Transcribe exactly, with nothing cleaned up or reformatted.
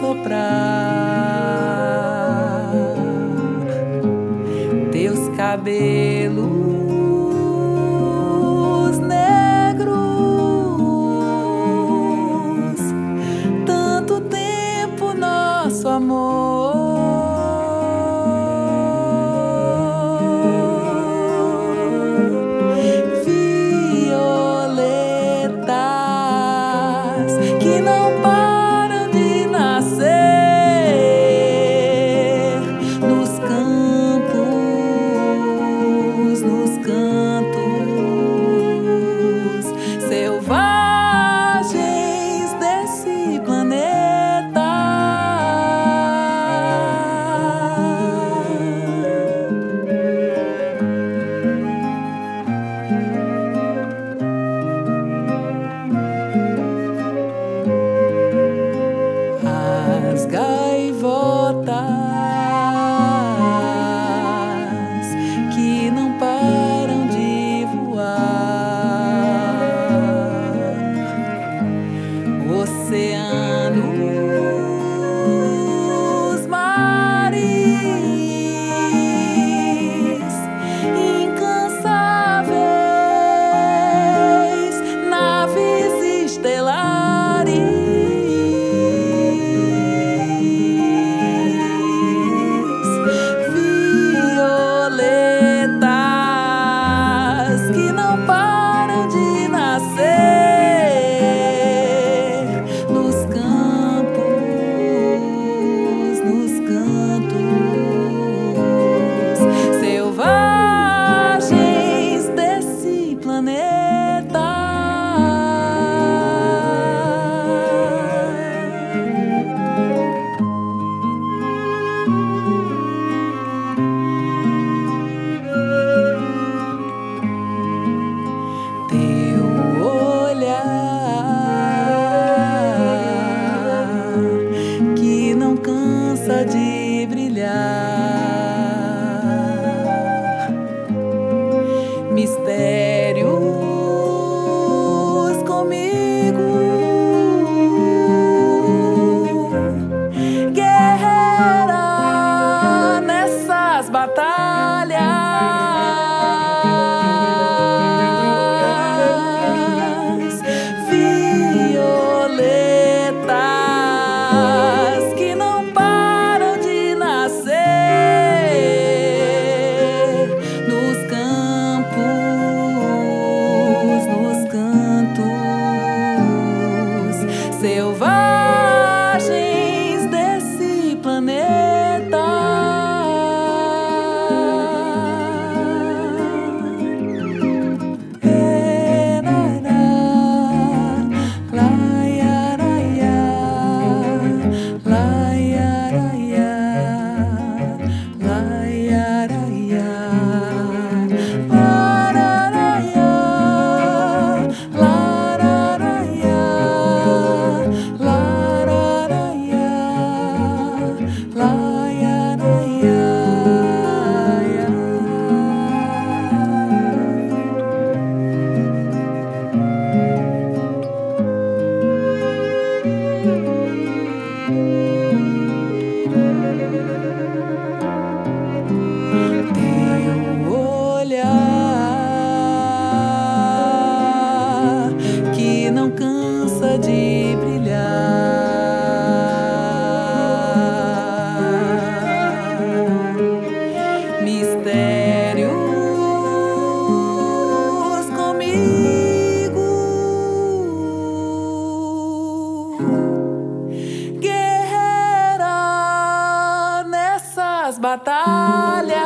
soprar teus cabelos negros. Tanto tempo nosso amor que não param de nascer nos campos, nos cantos selvagens desse planeta. As gaivotas que não param de voar, oceanos, mares, incansáveis, naves estelares. Que não param de nascer nos campos, nos cantos selvagens desse planeta. Que não cansa de brilhar, mistérios comigo, guerreira nessas batalhas. Selvagens desse planeta. É, lá, lá, lá, que não cansa de brilhar, mistérios comigo, guerreira nessas batalhas.